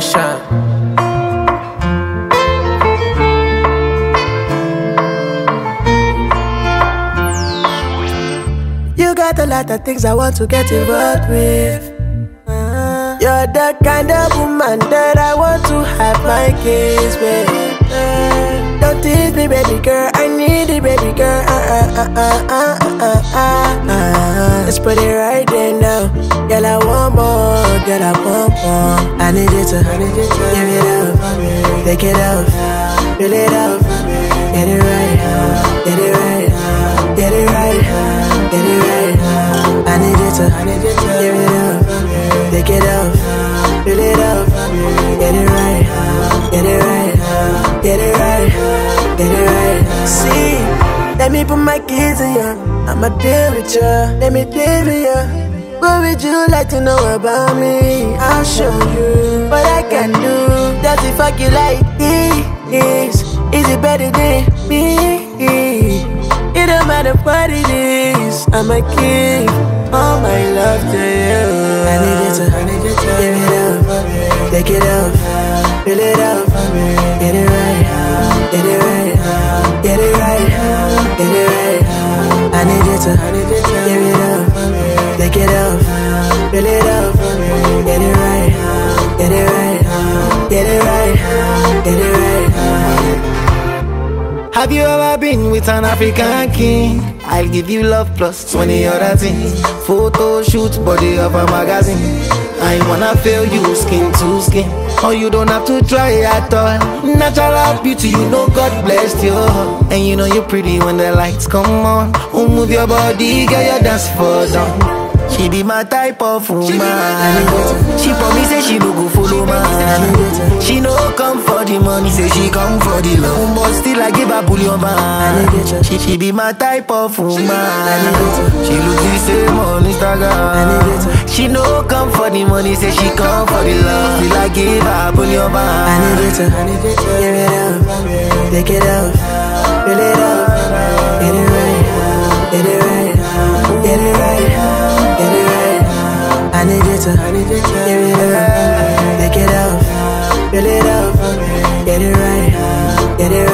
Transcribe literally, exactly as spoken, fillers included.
Masha. You got a lot of things I want to get involved with. Uh, You're the kind of woman that I want to have my kids with. Uh, don't tease me, baby girl. I need it, baby girl. Uh, uh, uh, uh, uh, uh, uh, uh. Let's put it right there now. Girl, I want more. Girl, I want more. I need you to give it up, take it up, fill it up, get it right, get it right, get it right, get it right. I need you to give it up, take it up, fill it up, get it right, get it right, get it right, get it right. See, let me put my kids in ya. I'ma deal with ya, let me deal with ya. What would you like to know about me? I'll show you what I can do. Does it fuck you like this? Is it better than me? It don't matter what it is, I'ma give all my love to you. I need you to give it up, take it up, fill it up, get it right, get it right, get it right, get it right. I need you to give it up, take it up, fill it up, get it right, get it right, get it right, get it right. Have you ever been with an African king? I'll give you love plus twenty other things. Photo shoot, body of a magazine. I wanna feel you skin to skin. Or you don't have to try at all. Natural beauty, you know God blessed you. And you know you're pretty when the lights come on. Oh, move your body, girl, you dance for them. She be my type of woman. She promise say she no go follow man. She no come for the money, say she come for the love. But still I give her bullion man. She, she be my type of woman. She look the same on Instagram. She no come for the money, say she come for the love. Still I give her bullion man. I need you to give it up, take it up, fill it up, get it right, get it right, get it right, get it right. I need you to give it up, take it up, fill it up, get it right, get it right.